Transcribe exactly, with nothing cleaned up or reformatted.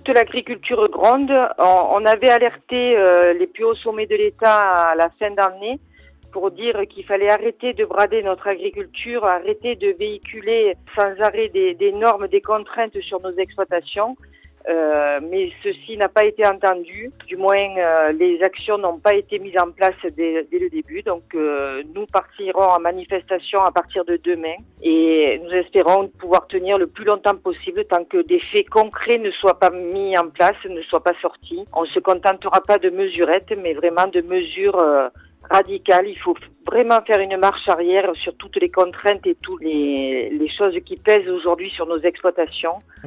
toute l'agriculture gronde. On, on avait alerté euh, les plus hauts sommets de l'État à la fin d'année pour dire qu'il fallait arrêter de brader notre agriculture, arrêter de véhiculer sans arrêt des, des normes, des contraintes sur nos exploitations. Euh, mais ceci n'a pas été entendu, du moins euh, les actions n'ont pas été mises en place dès, dès le début. Donc euh, nous partirons en manifestation à partir de demain et nous espérons pouvoir tenir le plus longtemps possible tant que des faits concrets ne soient pas mis en place, ne soient pas sortis. On ne se contentera pas de mesurettes mais vraiment de mesures euh, radicales. Il faut vraiment faire une marche arrière sur toutes les contraintes et toutes les, les choses qui pèsent aujourd'hui sur nos exploitations.